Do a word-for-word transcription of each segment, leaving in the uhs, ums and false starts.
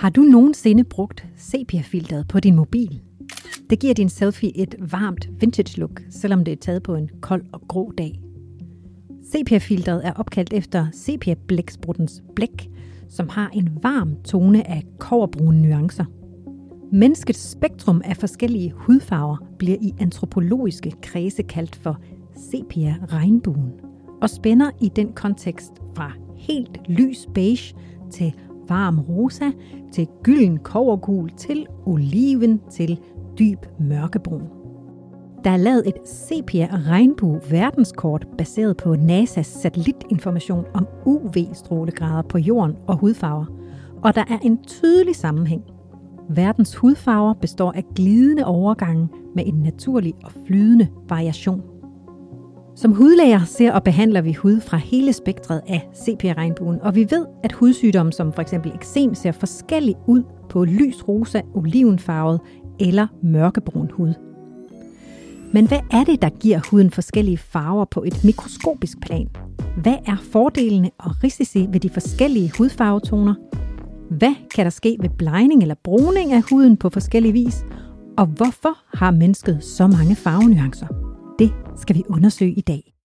Har du nogensinde brugt sepia-filteret på din mobil? Det giver din selfie et varmt vintage look, selvom det er taget på en kold og grå dag. Sepia-filteret er opkaldt efter sepia-blækspruttens blæk, som har en varm tone af kobberbrune nuancer. Menneskets spektrum af forskellige hudfarver bliver i antropologiske kredse kaldt for sepia-regnbuen og spænder i den kontekst fra helt lys beige til varm rosa, til gylden kobbergul, til oliven, til dyb mørkebrun. Der er lavet et sepia-regnbue-verdenskort baseret på N A S A's satellitinformation om U V-strålegrader på jorden og hudfarver, og der er en tydelig sammenhæng. Verdens hudfarver består af glidende overgange med en naturlig og flydende variation. Som hudlæger ser og behandler vi hud fra hele spektret af sepia-regnbuen, og vi ved, at hudsygdomme som f.eks. eksem ser forskelligt ud på lys rosa, olivenfarvet eller mørkebrun hud. Men hvad er det, der giver huden forskellige farver på et mikroskopisk plan? Hvad er fordelene og risici ved de forskellige hudfarvetoner? Hvad kan der ske ved blegning eller bruning af huden på forskellig vis? Og hvorfor har mennesket så mange farvenuancer? Det skal vi undersøge i dag.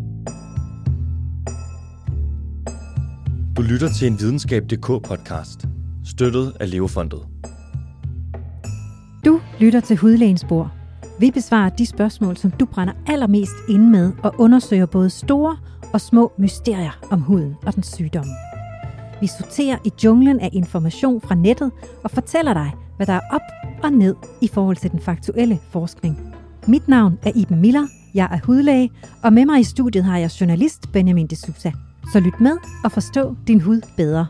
Du lytter til en videnskab punktum d k podcast, støttet af Leofondet. Du lytter til Hudlægens Bord. Vi besvarer de spørgsmål, som du brænder allermest inde med, og undersøger både store og små mysterier om huden og dens sygdomme. Vi sorterer i junglen af information fra nettet og fortæller dig, hvad der er op og ned i forhold til den faktuelle forskning. Mit navn er Iben Miller, jeg er hudlæge, og med mig i studiet har jeg journalist Benjamin de Sousa. Så lyt med og forstå din hud bedre.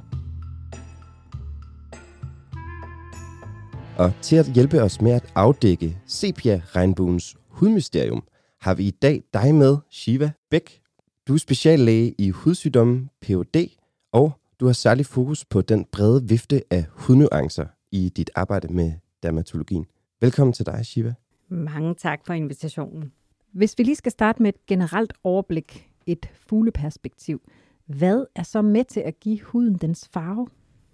Og til at hjælpe os med at afdække sepia-regnbuens hudmysterium, har vi i dag dig med, Shiva Bæk. Du er speciallæge i hudsygdomme, P H D, og du har særlig fokus på den brede vifte af hudnuancer i dit arbejde med dermatologien. Velkommen til dig, Shiva. Mange tak for invitationen. Hvis vi lige skal starte med et generelt overblik, et fugleperspektiv, hvad er så med til at give huden dens farve?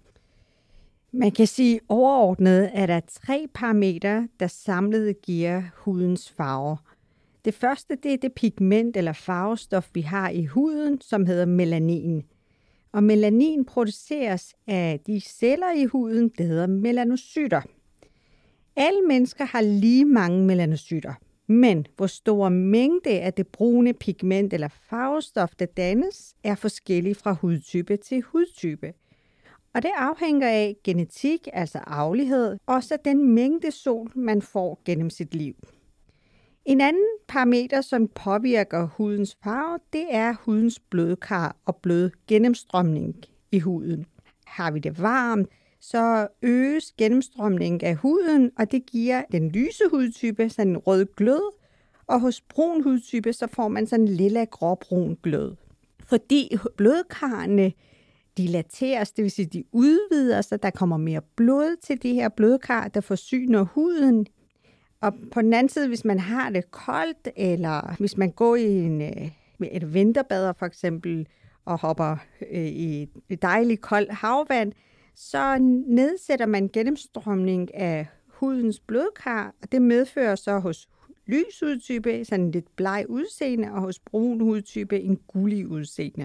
Man kan sige overordnet, at der er tre parametre, der samlet giver hudens farve. Det første det er det pigment eller farvestof, vi har i huden, som hedder melanin. Og melanin produceres af de celler i huden, der hedder melanocytter. Alle mennesker har lige mange melanocytter, men hvor stor mængde af det brune pigment eller farvestof, der dannes, er forskellig fra hudtype til hudtype. Og det afhænger af genetik, altså arvelighed, og så den mængde sol, man får gennem sit liv. En anden parameter, som påvirker hudens farve, det er hudens blodkar og blodgennemstrømning i huden. Har vi det varmt, så øges gennemstrømningen af huden, og det giver den lyse hudtype sådan en rød glød, og hos brun hudtype, så får man sådan en lilla gråbrun glød. Fordi blodkarrene dilateres, det vil sige, de udvider sig, der kommer mere blod til de her blodkar, der forsyner huden. Og på den anden side, hvis man har det koldt, eller hvis man går i en, et vinterbad for eksempel, og hopper i et dejligt koldt havvand, så nedsætter man gennemstrømning af hudens blodkar, og det medfører så hos lys hudtype sådan en lidt bleg udseende, og hos brun hudtype en gullig udseende.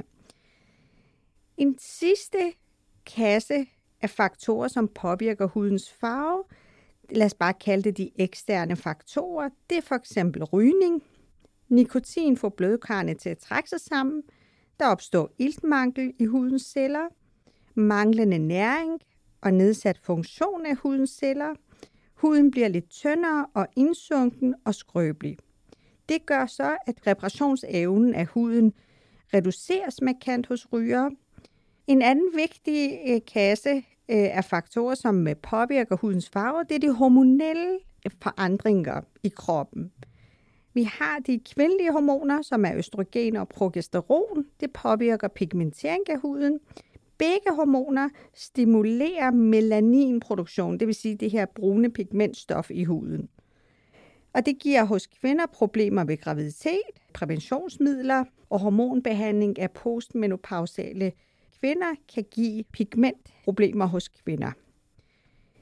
En sidste kasse af faktorer, som påvirker hudens farve, lad os bare kalde det de eksterne faktorer, det er for eksempel rygning. Nikotin får blodkarrene til at trække sig sammen. Der opstår iltmangel i hudens celler, manglende næring og nedsat funktion af hudens celler. Huden bliver lidt tyndere og indsunken og skrøbelig. Det gør så, at reparationsevnen af huden reduceres markant hos rygere. En anden vigtig kasse af faktorer, som påvirker hudens farve, det er de hormonelle forandringer i kroppen. Vi har de kvindelige hormoner, som er østrogen og progesteron. Det påvirker pigmentering af huden. Begge hormoner stimulerer melaninproduktion, det vil sige det her brune pigmentstof i huden. Og det giver hos kvinder problemer ved graviditet, præventionsmidler og hormonbehandling af postmenopausale kvinder kan give pigmentproblemer hos kvinder.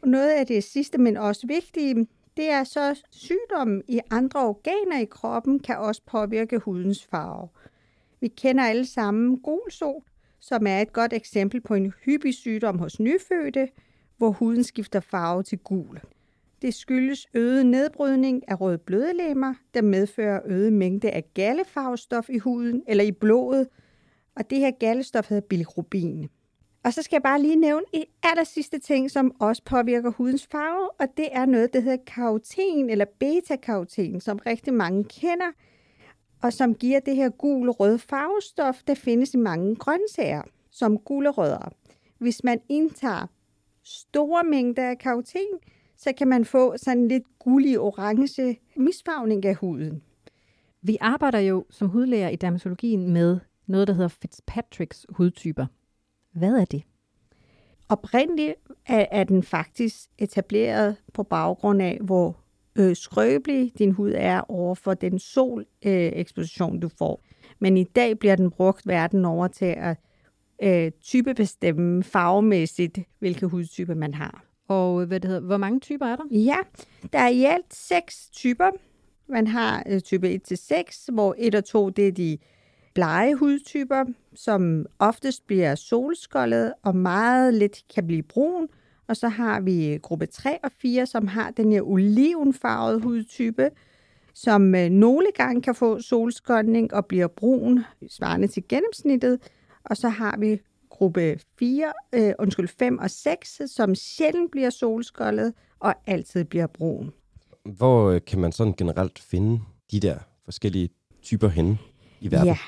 noget af det sidste, men også vigtige, det er så sygdomme i andre organer i kroppen kan også påvirke hudens farve. Vi kender alle sammen gulsot, som er et godt eksempel på en hyppig sygdom hos nyfødte, hvor huden skifter farve til gul. Det skyldes øget nedbrydning af røde blødlegemer, der medfører øget mængde af gallefarvestof i huden eller i blodet, og det her gallestof hedder bilirubin. Og så skal jeg bare lige nævne en aller sidste ting, som også påvirker hudens farve, og det er noget, der hedder karoten eller beta-karoten, som rigtig mange kender, og som giver det her gul-røde farvestof, der findes i mange grøntsager, som gulerødder. Hvis man indtager store mængder af karoten, så kan man få sådan lidt gullig-orange misfarvning af huden. Vi arbejder jo som hudlæger i dermatologien med noget, der hedder Fitzpatricks hudtyper. Hvad er det? Oprindeligt er, er den faktisk etableret på baggrund af, hvor øh, skrøbelig din hud er over for den soleksposition, øh, du får. Men i dag bliver den brugt verden over til at øh, typebestemme farvemæssigt, hvilke hudtyper man har. Og hvad det hedder, hvor mange typer er der? Ja, der er i alt seks typer. Man har øh, type et til seks, hvor et og to det er de blege hudtyper, som oftest bliver solskoldet og meget lidt kan blive brun. Og så har vi gruppe tre og fire, som har den her olivenfarvede hudtype, som øh, nogle gange kan få solskoldning og bliver brun, svarende til gennemsnittet. Og så har vi gruppe fire, øh, undskyld, fem og seks, som sjældent bliver solskoldet og altid bliver brun. Hvor øh, kan man sådan generelt finde de der forskellige typer henne i verden? Ja,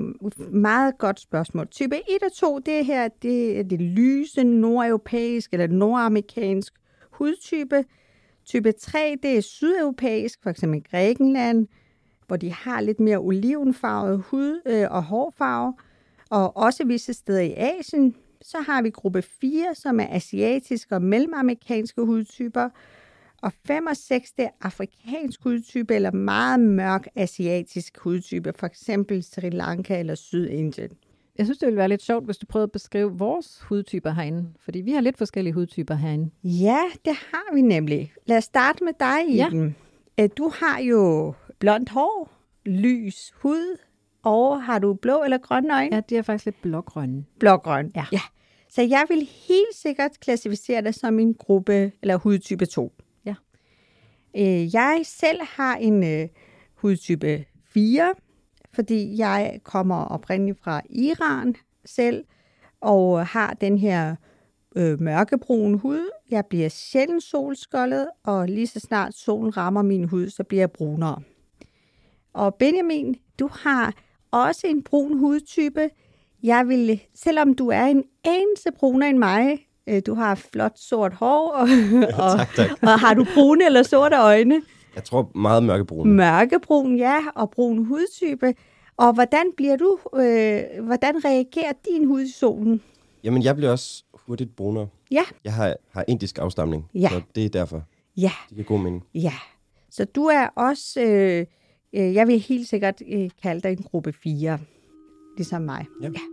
meget godt spørgsmål. Type et og to, det her, det er det lyse nordeuropæisk eller nordamerikansk hudtype. Type tre, det er sydeuropæisk, for eksempel Grækenland, hvor de har lidt mere olivenfarvet hud øh, og hårfarve. Og også visse steder i Asien, så har vi gruppe fire, som er asiatiske og mellemamerikanske hudtyper. Og fem og seks, det er afrikansk hudtype eller meget mørk asiatisk hudtype, for eksempel Sri Lanka eller Sydindien. Jeg synes, det ville være lidt sjovt, hvis du prøvede at beskrive vores hudtyper herinde, fordi vi har lidt forskellige hudtyper herinde. Ja, det har vi nemlig. Lad os starte med dig, Iben. Ja. Du har jo blondt hår, lys hud, og har du blå eller grønne øjne? Ja, de er faktisk lidt blågrønne. Blågrønne, ja. ja. Så jeg vil helt sikkert klassificere det som en gruppe eller hudtype to. Ja. Jeg selv har en øh, hudtype fire, fordi jeg kommer oprindeligt fra Iran selv, og har den her øh, mørkebrune hud. Jeg bliver sjældent solskoldet, og lige så snart solen rammer min hud, så bliver jeg brunere. Og Benjamin, du har også en brun hudtype. Jeg vil, selvom du er en anelse brunere end mig, øh, du har flot sort hår, og, og, tak, tak. og har du brune eller sorte øjne? Jeg tror meget mørkebrun. Mørkebrun, ja, og brun hudtype. Og hvordan bliver du, øh, hvordan reagerer din hud i solen? Jamen, jeg bliver også hurtigt brunere. Ja. Jeg har, har indisk afstamning, ja. så det er derfor. Ja. Det giver god mening. Ja, så du er også, øh, øh, jeg vil helt sikkert øh, kalde dig en gruppe fire, ligesom mig. Ja. ja.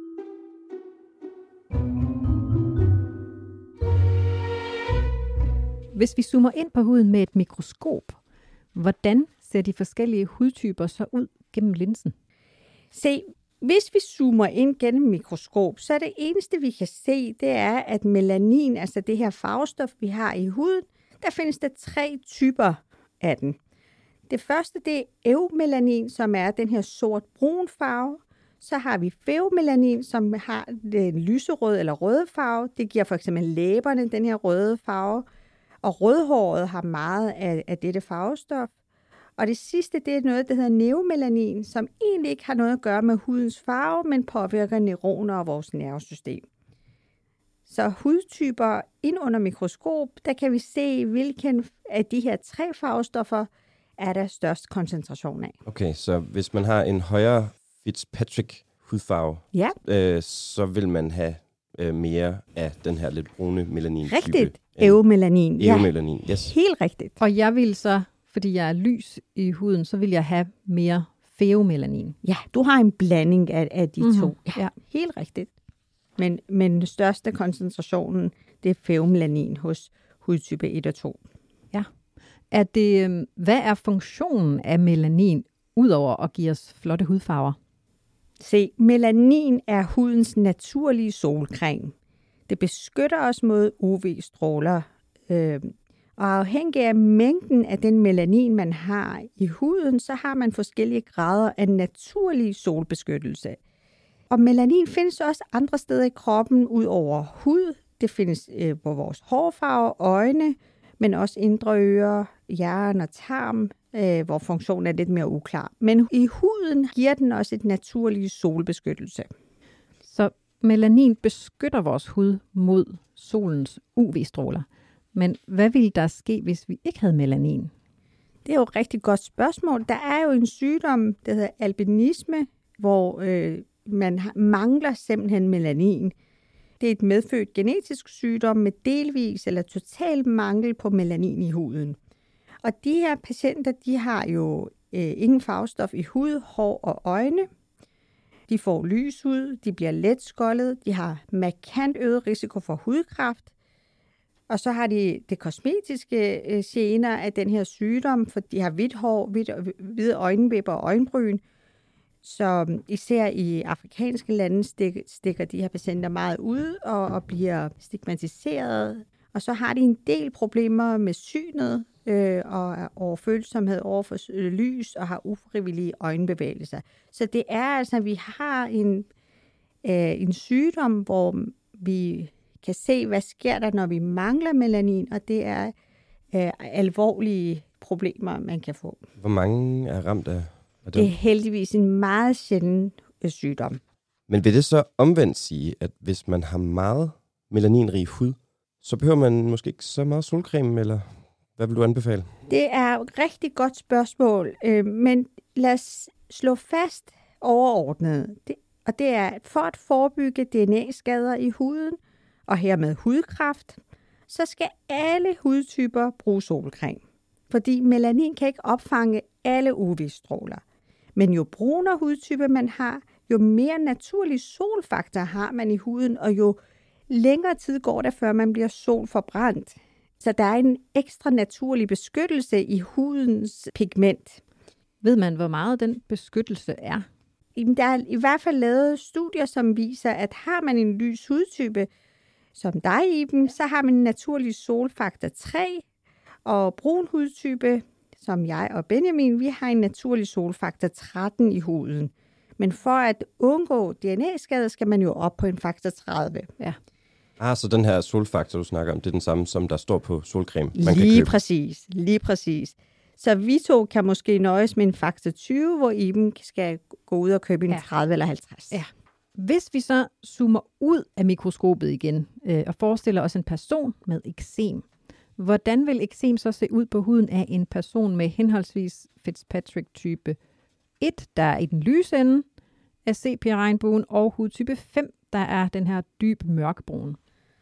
Hvis vi zoomer ind på huden med et mikroskop, hvordan ser de forskellige hudtyper så ud gennem linsen? Se, hvis vi zoomer ind gennem mikroskop, så er det eneste, vi kan se, det er, at melanin, altså det her farvestof, vi har i huden, der findes der tre typer af den. Det første, det er eumelanin, som er den her sort-brun farve. Så har vi feomelanin, som har den lyserøde eller røde farve. Det giver for eksempel læberne den her røde farve. Og rødhåret har meget af, af dette farvestof. Og det sidste, det er noget, der hedder neomelanin, som egentlig ikke har noget at gøre med hudens farve, men påvirker neuroner og vores nervesystem. Så hudtyper ind under mikroskop, der kan vi se, hvilken af de her tre farvestoffer er der størst koncentration af. Okay, så hvis man har en højere Fitzpatrick hudfarve, ja. øh, så vil man have øh, mere af den her lidt brune melanin-type. Rigtigt. Eumelanin. Eumelanin, ja. yes. Helt rigtigt. Og jeg vil så, fordi jeg er lys i huden, så vil jeg have mere feomelanin. Ja, du har en blanding af, af de mm-hmm. to. Ja, ja. Helt rigtigt. Men, men den største koncentrationen, det er feomelanin hos, hudtype et og to. Ja. Er det, hvad er funktionen af melanin, udover at give os flotte hudfarver? Se, melanin er hudens naturlige solcreme. Det beskytter os mod U V-stråler. Øh, og afhængig af mængden af den melanin, man har i huden, så har man forskellige grader af naturlig solbeskyttelse. Og melanin findes også andre steder i kroppen, ud over hud. Det findes øh, på vores hårfarve, øjne, men også indre ører, hjerne og tarm, øh, hvor funktionen er lidt mere uklar. Men i huden giver den også et naturligt solbeskyttelse. Så melanin beskytter vores hud mod solens U V-stråler. Men hvad ville der ske, hvis vi ikke havde melanin? Det er jo et rigtig godt spørgsmål. Der er jo en sygdom, der hedder albinisme, hvor øh, man mangler simpelthen melanin. Det er et medfødt genetisk sygdom med delvis eller total mangel på melanin i huden. Og de her patienter, de har jo øh, ingen farvestof i hud, hår og øjne. De får lys hud, de bliver let skoldet, de har markant øget risiko for hudkræft. Og så har de det kosmetiske øh, gener af den her sygdom, for de har hvidt hår, hvidt, hvide øjenvipper og øjenbryn. Så især i afrikanske lande stik, stikker de her patienter meget ud og, og bliver stigmatiseret. Og så har de en del problemer med synet øh, og overfølsomhed over for øh, lys og har ufrivillige øjenbevægelser. Så det er altså, at vi har en, øh, en sygdom, hvor vi kan se, hvad sker der, når vi mangler melanin, og det er øh, alvorlige problemer, man kan få. Hvor mange er ramt af det? Det er heldigvis en meget sjælden sygdom. Men vil det så omvendt sige, at hvis man har meget melaninrig hud, så behøver man måske ikke så meget solcreme, eller hvad vil du anbefale? Det er et rigtig godt spørgsmål, øh, men lad os slå fast overordnet. Det, og det er, at for at forebygge D N A-skader i huden, og hermed hudkræft, så skal alle hudtyper bruge solcreme. Fordi melanin kan ikke opfange alle U V-stråler. Men jo brunere hudtype man har, jo mere naturlig solfaktor har man i huden, og jo længere tid går der, før man bliver solforbrændt. Så der er en ekstra naturlig beskyttelse i hudens pigment. Ved man, hvor meget den beskyttelse er? Der er i hvert fald lavet studier, som viser, at har man en lys hudtype, som dig, Iben, så har man en naturlig solfaktor tre, og brun hudtype, som jeg og Benjamin, vi har en naturlig solfaktor tretten i huden. Men for at undgå D N A-skade, skal man jo op på en faktor tredive. Ja. Ah, så den her solfaktor, du snakker om, det er den samme, som der står på solcreme, man lige kan købe. præcis, lige præcis. Så vi to kan måske nøjes med en faktor tyve, hvor Iben skal gå ud og købe en ja. tredive eller halvtreds. Ja. Hvis vi så zoomer ud af mikroskopet igen øh, og forestiller os en person med eksem, hvordan vil eksem så se ud på huden af en person med henholdsvis Fitzpatrick type et, der er i den lyse ende af sepia-regnbuen, og hudtype fem, der er den her dyb mørkbrun?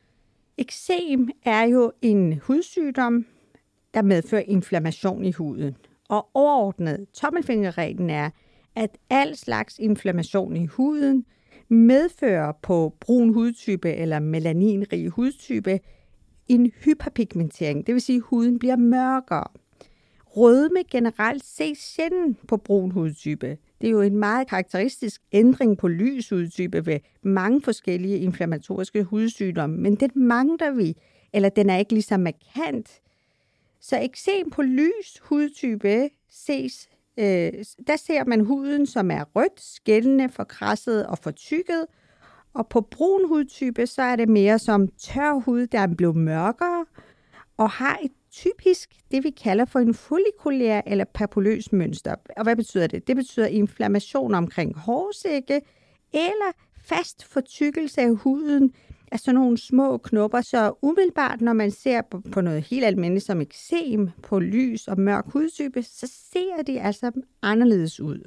Eksem er jo en hudsygdom, der medfører inflammation i huden. Og overordnet tommelfingerreglen er, at al slags inflammation i huden medfører på brun hudtype eller melaninrig hudtype en hyperpigmentering, det vil sige, at huden bliver mørkere. Rødme generelt ses sjældent på brun hudtype. Det er jo en meget karakteristisk ændring på lys hudtype ved mange forskellige inflammatoriske hudsygdomme, men den mangler vi, eller den er ikke lige så markant. Så eksem på lys hudtype ses, øh, der ser man huden, som er rødt, skældende, forkrasset og fortykket. Og på brun hudtype, så er det mere som tør hud, der er blevet mørkere og har et typisk, det vi kalder for en follikulær eller papuløs mønster. Og hvad betyder det? Det betyder inflammation omkring hårsække eller fast fortykkelse af huden af sådan nogle små knopper. Så umiddelbart, når man ser på, på noget helt almindeligt som eksem på lys og mørk hudtype, så ser de altså anderledes ud.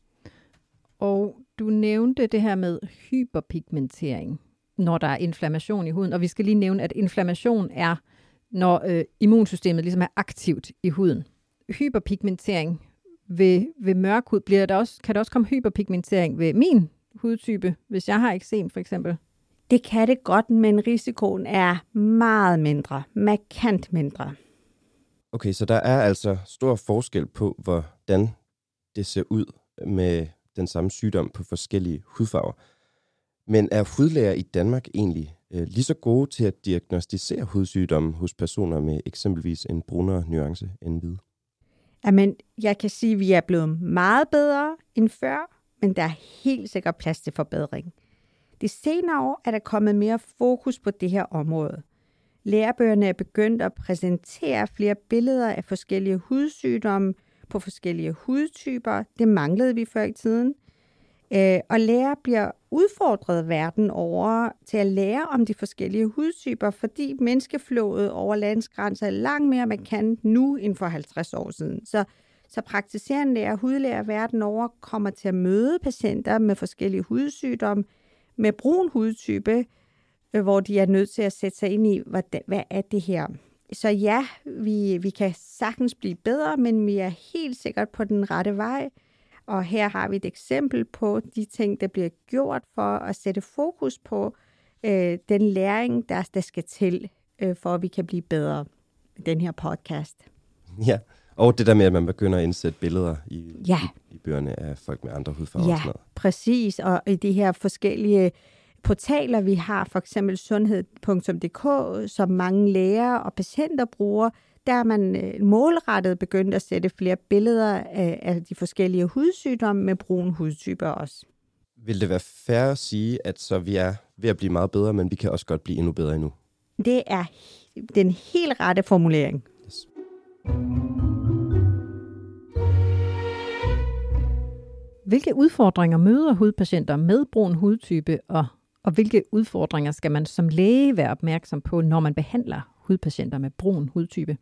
Og du nævnte det her med hyperpigmentering, når der er inflammation i huden. Og vi skal lige nævne, at inflammation er, når øh, immunsystemet ligesom er aktivt i huden. Hyperpigmentering ved, ved mørk hud, bliver der også, kan der også komme hyperpigmentering ved min hudtype, hvis jeg har eksem for eksempel? Det kan det godt, men risikoen er meget mindre, markant mindre. Okay, så der er altså stor forskel på, hvordan det ser ud med den samme sygdom på forskellige hudfarver. Men er hudlæger i Danmark egentlig øh, lige så gode til at diagnostisere hudsygdomme hos personer med eksempelvis en brunere nuance end hvide? Jamen, jeg kan sige, at vi er blevet meget bedre end før, men der er helt sikkert plads til forbedring. De senere år er der kommet mere fokus på det her område. Lærebøgerne er begyndt at præsentere flere billeder af forskellige hudsygdomme på forskellige hudtyper. Det manglede vi før i tiden. Og lærer bliver udfordret verden over til at lære om de forskellige hudtyper, fordi menneskeflådet over landsgrænser er langt mere markant nu end for halvtreds år siden. Så, så praktiserende læger og hudlæger verden over kommer til at møde patienter med forskellige hudsygdomme med brun hudtype, hvor de er nødt til at sætte sig ind i, hvad, hvad er det her? Så ja, vi, vi kan sagtens blive bedre, men vi er helt sikkert på den rette vej. Og her har vi et eksempel på de ting, der bliver gjort for at sætte fokus på øh, den læring, der, der skal til, øh, for at vi kan blive bedre i den her podcast. Ja, og det der med, at man begynder at indsætte billeder i, ja. i, i bøgerne af folk med andre hudfarver. Ja, og sådan noget. præcis. Og i de her forskellige portaler, vi har, for eksempel sundhed punktum d k, som mange læger og patienter bruger, der er man målrettet begyndt at sætte flere billeder af, af de forskellige hudsygdomme med brune hudtyper også. Vil det være fair at sige, at så vi er ved at blive meget bedre, men vi kan også godt blive endnu bedre endnu? Det er den helt rette formulering. Yes. Hvilke udfordringer møder hudpatienter med brun hudtype, og, og hvilke udfordringer skal man som læge være opmærksom på, når man behandler hudpatienter med brun hudtype?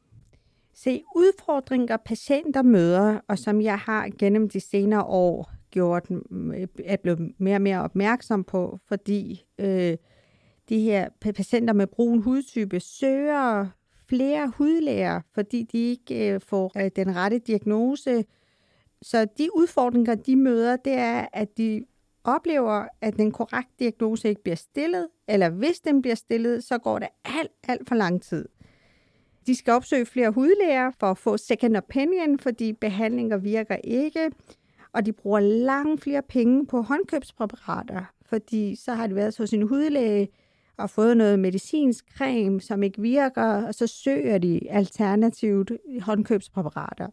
Se, udfordringer patienter møder, og som jeg har gennem de senere år gjort, er blevet mere og mere opmærksom på, fordi øh, de her patienter med brun hudtype søger flere hudlæger, fordi de ikke øh, får øh, den rette diagnose. Så de udfordringer, de møder, det er, at de oplever, at den korrekte diagnose ikke bliver stillet, eller hvis den bliver stillet, så går det alt, alt for lang tid. De skal opsøge flere hudlæger for at få second opinion, fordi behandlinger virker ikke, og de bruger langt flere penge på håndkøbspræparater, fordi så har de været hos en hudlæge og fået noget medicinsk creme, som ikke virker, og så søger de alternativt håndkøbspræparater.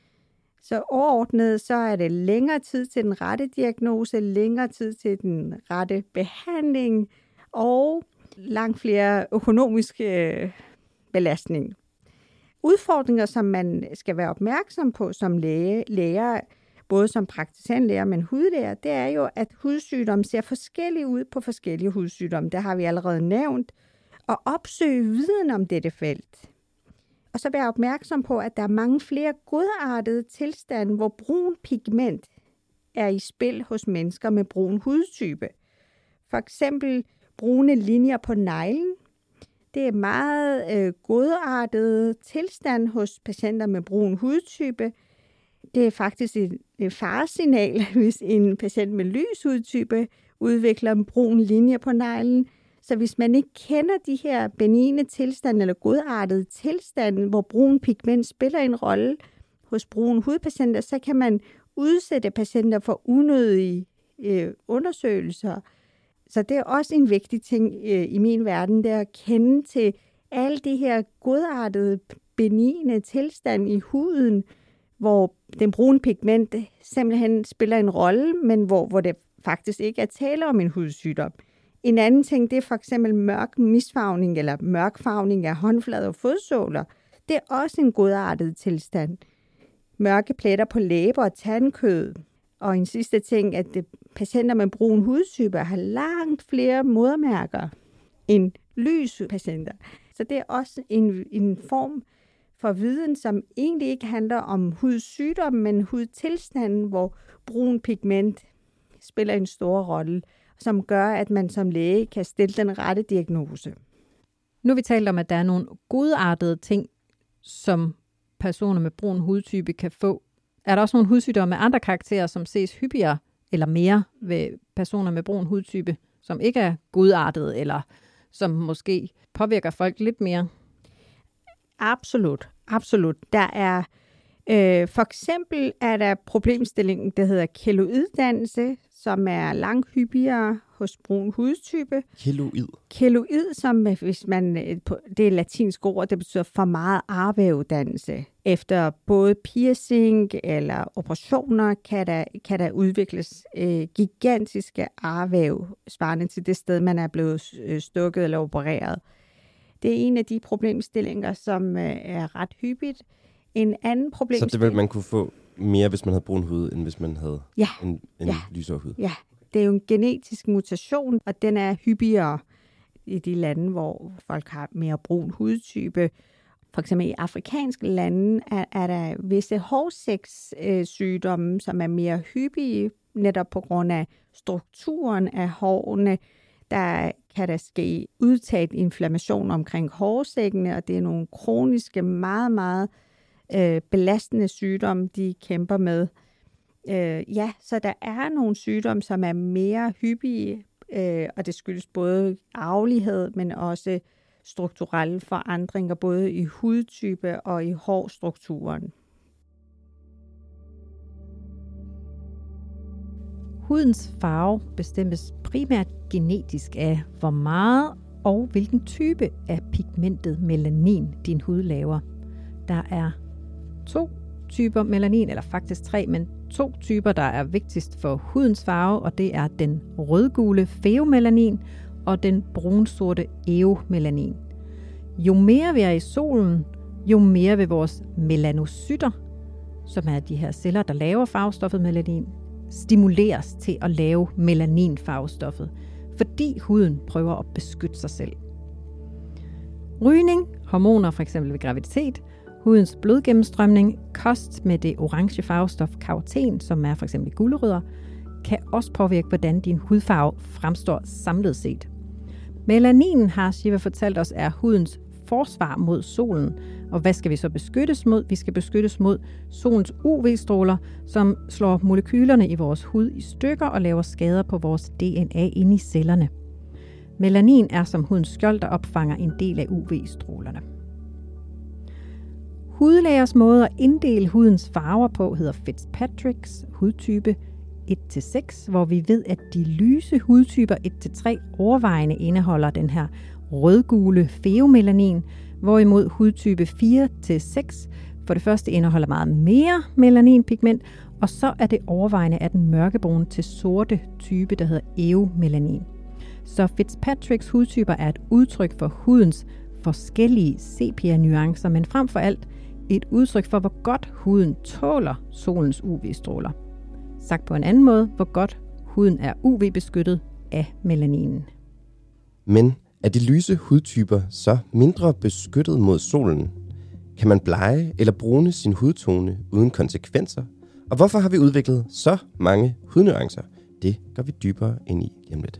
Så overordnet, så er det længere tid til den rette diagnose, længere tid til den rette behandling, og langt flere økonomiske belastning. Udfordringer, som man skal være opmærksom på som læge, læger, både som praktiserende læger, men hudlæger, det er jo, at hudsygdomme ser forskellige ud på forskellige hudsygdomme. Det har vi allerede nævnt. Og opsøge viden om dette felt. Og så være opmærksom på, at der er mange flere godartede tilstande, hvor brun pigment er i spil hos mennesker med brun hudtype. For eksempel brune linjer på neglen. Det er meget øh, godartet tilstand hos patienter med brun hudtype. Det er faktisk et, et faresignal, hvis en patient med lys hudtype udvikler en brun linje på neglen. Så hvis man ikke kender de her benigne tilstande eller godartede tilstande, hvor brun pigment spiller en rolle hos brune hudpatienter, så kan man udsætte patienter for unødige øh, undersøgelser. Så det er også en vigtig ting øh, i min verden, det er at kende til alle de her godartede, benigne tilstande i huden, hvor den brune pigment simpelthen spiller en rolle, men hvor, hvor det faktisk ikke er tale om en hudsygdom. En anden ting, det er for eksempel mørk misfarvning eller mørkfarvning af håndflader og fodsåler. Det er også en godartet tilstand. Mørke pletter på læber og tandkød. Og en sidste ting, at det, patienter med brun hudtype har langt flere modermærker end lys patienter. Så det er også en, en form for viden, som egentlig ikke handler om hudsygdom, men hudtilstanden, hvor brun pigment spiller en stor rolle, som gør, at man som læge kan stille den rette diagnose. Nu har vi talt om, at der er nogle godartede ting, som personer med brun hudtype kan få. Er der også nogle hudsygdomme med andre karakterer, som ses hyppigere eller mere ved personer med brun hudtype, som ikke er godartet, eller som måske påvirker folk lidt mere? Absolut, absolut. Der er øh, for eksempel er der problemstillingen, der hedder keloiddannelse, som er langt hyppigere hos brun hudtype. Keloid? Keloid, som hvis man, det er latinsk ord, det betyder for meget arvævdannelse. Efter både piercing eller operationer kan der, kan der udvikles øh, gigantiske arvæv, svarende til det sted, man er blevet stukket eller opereret. Det er en af de problemstillinger, som øh, er ret hyppigt. En anden problemstilling... Så det vil man kunne få mere, hvis man havde brun hud, end hvis man havde ja. en, en ja. lysere hud? Ja, det er jo en genetisk mutation, og den er hyppigere i de lande, hvor folk har mere brun hudtype. For eksempel i afrikanske lande er, er der visse hårsækssygdomme, som er mere hyppige, netop på grund af strukturen af hårene. Der kan der ske udtalt inflammation omkring hårsækkene, og det er nogle kroniske, meget, meget øh, belastende sygdomme, de kæmper med. Øh, ja, så der er nogle sygdomme, som er mere hyppige, øh, og det skyldes både arvelighed, men også strukturelle forandringer, både i hudtype og i hårstrukturen. Hudens farve bestemmes primært genetisk af, hvor meget og hvilken type af pigmentet melanin din hud laver. Der er to typer melanin, eller faktisk tre, men to typer, der er vigtigst for hudens farve, og det er den rødgule feomelanin og den brunsorte eomelanin. Jo mere vi er i solen, jo mere vil vores melanocytter, som er de her celler, der laver farvestoffet melanin, stimuleres til at lave melaninfarvestoffet, fordi huden prøver at beskytte sig selv. Rygning, hormoner f.eks. ved graviditet, hudens blodgennemstrømning, kost med det orange farvestof karoten, som er f.eks. i gulerødder, kan også påvirke, hvordan din hudfarve fremstår samlet set. Melaninen, har Shiva fortalt os, er hudens forsvar mod solen. Og hvad skal vi så beskyttes mod? Vi skal beskyttes mod solens U V-stråler, som slår molekylerne i vores hud i stykker og laver skader på vores D N A inde i cellerne. Melanin er som hudens skjold, der opfanger en del af U V-strålerne. Hudlægers måde at inddele hudens farver på hedder Fitzpatricks hudtype et til seks, hvor vi ved, at de lyse hudtyper et til tre overvejende indeholder den her rødgule feomelanin, hvorimod hudtype fire til seks for det første indeholder meget mere melaninpigment, og så er det overvejende af den mørkebrune til sorte type, der hedder eomelanin. Så Fitzpatricks hudtyper er et udtryk for hudens forskellige sepia-nuancer, men frem for alt et udtryk for, hvor godt huden tåler solens U V-stråler. Sagt på en anden måde, hvor godt huden er U V-beskyttet af melaninen. Men er de lyse hudtyper så mindre beskyttet mod solen? Kan man blege eller brune sin hudtone uden konsekvenser? Og hvorfor har vi udviklet så mange hudnuancer? Det går vi dybere ind i lige om lidt.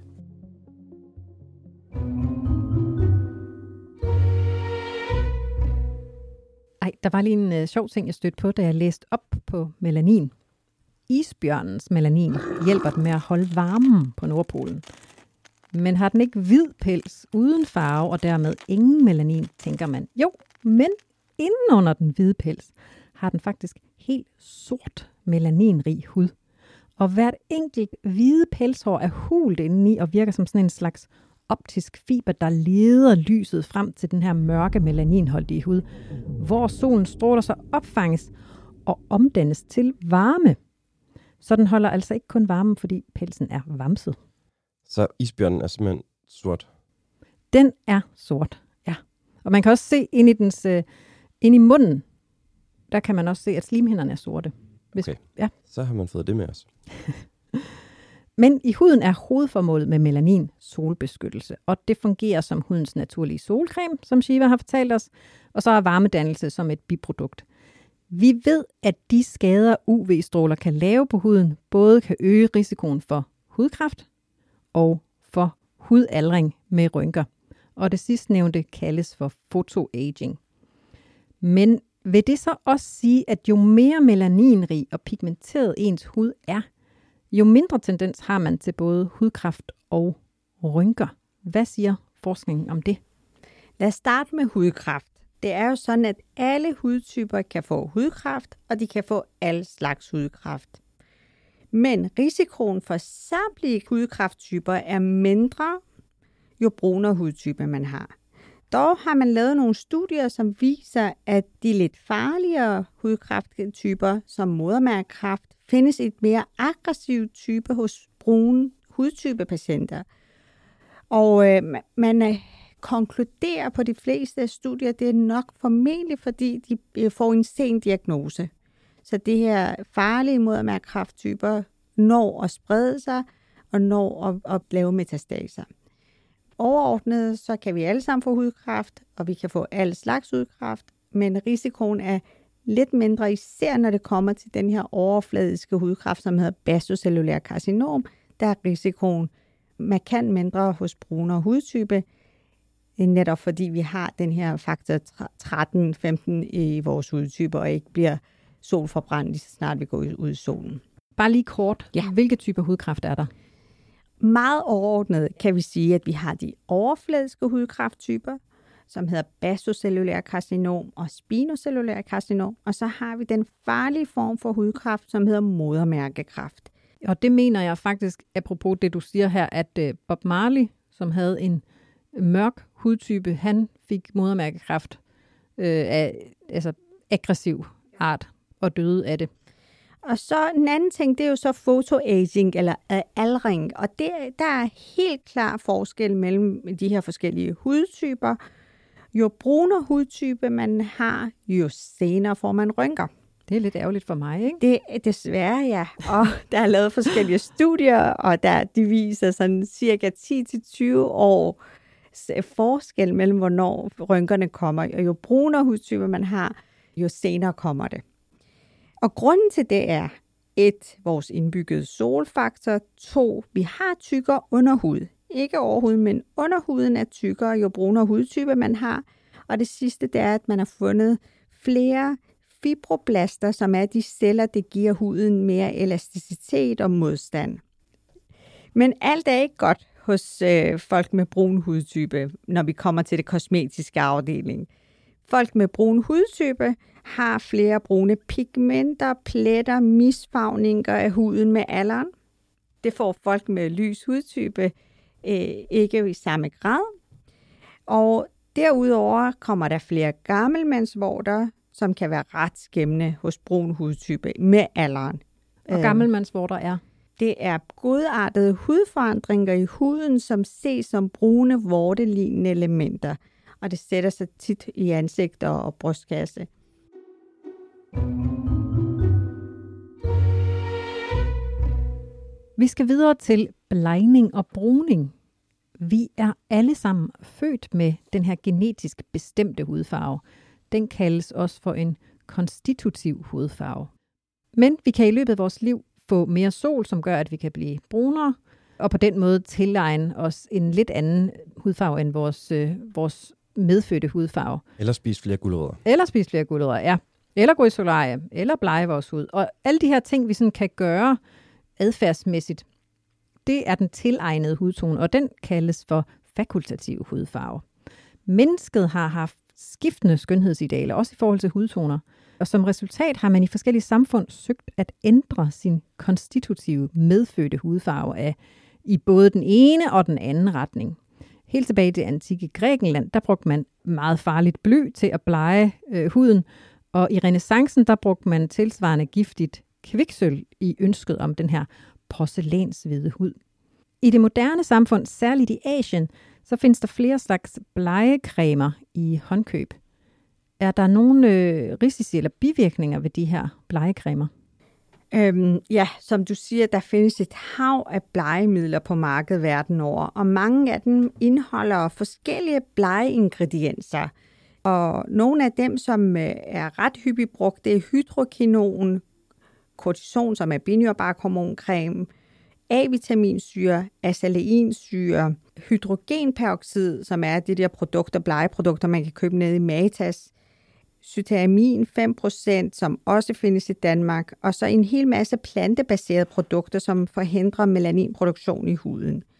Ej, der var lige en uh, sjov ting, jeg stødte på, da jeg læste op på melanin. Isbjørnens melanin hjælper den med at holde varmen på Nordpolen. Men har den ikke hvid pels uden farve og dermed ingen melanin, tænker man. Jo, men inden under den hvide pels har den faktisk helt sort melaninrig hud. Og hvert enkelt hvide pelshår er hult indeni og virker som sådan en slags optisk fiber, der leder lyset frem til den her mørke melaninholdige hud, hvor solens stråler så opfanges og omdannes til varme. Så den holder altså ikke kun varmen, fordi pelsen er vamset. Så isbjørnen er simpelthen sort? Den er sort, ja. Og man kan også se ind i, dens, uh, ind i munden, der kan man også se, at slimhinderne er sorte. Hvis, okay, ja. Så har man fået det med os. Men i huden er hovedformålet med melanin solbeskyttelse, og det fungerer som hudens naturlige solcreme, som Shiva har fortalt os, og så er varmedannelse som et biprodukt. Vi ved, at de skader U V-stråler kan lave på huden, både kan øge risikoen for hudkræft og for hudaldring med rynker. Og det sidstnævnte kaldes for photoaging. Men vil det så også sige, at jo mere melaninrig og pigmenteret ens hud er, jo mindre tendens har man til både hudkræft og rynker. Hvad siger forskningen om det? Lad os starte med hudkræft. Det er jo sådan, at alle hudtyper kan få hudkræft, og de kan få alle slags hudkræft. Men risikoen for samtlige hudkræfttyper er mindre, jo brunere hudtype man har. Dog har man lavet nogle studier, som viser, at de lidt farligere hudkræfttyper, som modermærkekræft, findes et mere aggressivt type hos brune hudtypepatienter. Og øh, man øh, konkluderer på de fleste studier, at det er nok formentlig, fordi de øh, får en sen diagnose. Så det her farlige modermærkekræfttyper når at sprede sig og når at, at lave metastaser. Overordnet så kan vi alle sammen få hudkræft, og vi kan få alle slags hudkræft, men risikoen er lidt mindre, især når det kommer til den her overfladiske hudkræft, som hedder basocellulær karcinom. Der er risikoen markant mindre hos brunere hudtype, netop fordi vi har den her faktor tretten femten i vores hudtyper, og ikke bliver solforbrændt lige så snart vi går ud i solen. Bare lige kort. Ja. Hvilke typer hudkræft er der? Meget overordnet kan vi sige, at vi har de overfladiske hudkræfttyper, som hedder basocellulær karcinom og spinocellulær karcinom, og så har vi den farlige form for hudkræft, som hedder modermærkekræft. Og det mener jeg faktisk, apropos det du siger her, at Bob Marley, som havde en mørk hudtype, han fik modermærkekræft øh, af altså aggressiv art og døde af det. Og så en anden ting, det er jo så photoaging eller aldring, og det, der er helt klar forskel mellem de her forskellige hudtyper. Jo brunere hudtype man har, jo senere får man rynker. Det er lidt ærgerligt for mig, ikke? Det er desværre, ja. Og der er lavet forskellige studier, og der, de viser sådan cirka ti til tyve år forskel mellem, hvornår rynkerne kommer. Og jo brunere hudtype man har, jo senere kommer det. Og grunden til det er, et, vores indbyggede solfaktor, to, vi har tykkere underhud. Ikke overhud, men underhuden er tykkere, jo brunere hudtype man har. Og det sidste, det er, at man har fundet flere fibroblaster, som er de celler, der giver huden mere elasticitet og modstand. Men alt er ikke godt hos øh, folk med brun hudtype, når vi kommer til det kosmetiske afdeling. Folk med brun hudtype har flere brune pigmenter, pletter, misfarvninger af huden med alderen. Det får folk med lys hudtype øh, ikke i samme grad. Og derudover kommer der flere gammelmandsvorter, som kan være ret skæmmende hos brun hudtype med alderen. Og gammelmandsvorter er? Det er godartede hudforandringer i huden, som ses som brune vortelignende elementer. Og det sætter sig tit i ansigt og brystkasse. Vi skal videre til blegning og bruning. Vi er alle sammen født med den her genetisk bestemte hudfarve. Den kaldes også for en konstitutiv hudfarve. Men vi kan i løbet af vores liv få mere sol, som gør, at vi kan blive brunere, og på den måde tilegne os en lidt anden hudfarve end vores, øh, vores medfødte hudfarve. Eller spise flere gulerødder. Eller spise flere gulerødder, ja. Eller gå i solarie, eller blege vores hud. Og alle de her ting, vi sådan kan gøre adfærdsmæssigt, det er den tilegnede hudtone, og den kaldes for fakultativ hudfarve. Mennesket har haft skiftende skønhedsidealer, også i forhold til hudtoner. Og som resultat har man i forskellige samfund søgt at ændre sin konstitutive medfødte hudfarve af i både den ene og den anden retning. Helt tilbage i det antikke Grækenland, der brugte man meget farligt bly til at blege øh, huden, og i renæssancen, der brugte man tilsvarende giftigt kviksølv i ønsket om den her porcelænshvide hud. I det moderne samfund, særligt i Asien, så findes der flere slags blegecremer i håndkøb. Er der nogle øh, risici eller bivirkninger ved de her blegecremer? Øhm, ja, som du siger, der findes et hav af blegemidler på markedet verden over, og mange af dem indeholder forskellige blegeingredienser. Og nogle af dem, som øh, er ret hyppigt brugt, det er hydrokinon, kortison, som er binyrbarkhormoncreme, A-vitaminsyre, acetylsyre, hydrogenperoxid, som er de der produkter, blegeprodukter, man kan købe ned i Matas, cyteramin fem procent, som også findes i Danmark, og så en hel masse plantebaserede produkter, som forhindrer melaninproduktion i huden.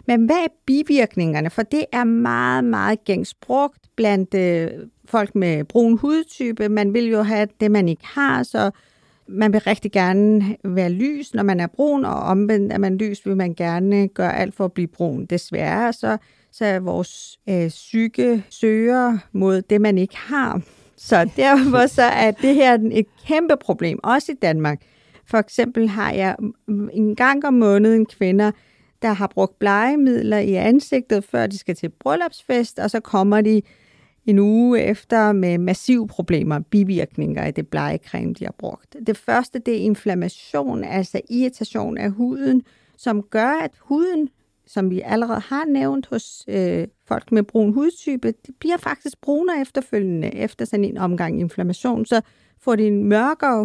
Men hvad er bivirkningerne? For det er meget, meget gængs brugt blandt øh, folk med brun hudtype. Man vil jo have det, man ikke har, så man vil rigtig gerne være lys, når man er brun, og omvendt er man lys, vil man gerne gøre alt for at blive brun. Desværre så, så er vores øh, psyke søger mod det, man ikke har. Så derfor så er det her et kæmpe problem, også i Danmark. For eksempel har jeg en gang om måneden kvinder, der har brugt blegemidler i ansigtet, før de skal til bryllupsfest, og så kommer de en uge efter med massive problemer, bivirkninger af det blegecreme, de har brugt. Det første, det er inflammation, altså irritation af huden, som gør, at huden, som vi allerede har nævnt hos øh, folk med brun hudtype, det bliver faktisk brunere efterfølgende, efter sådan en omgang inflammation, så får de en mørkere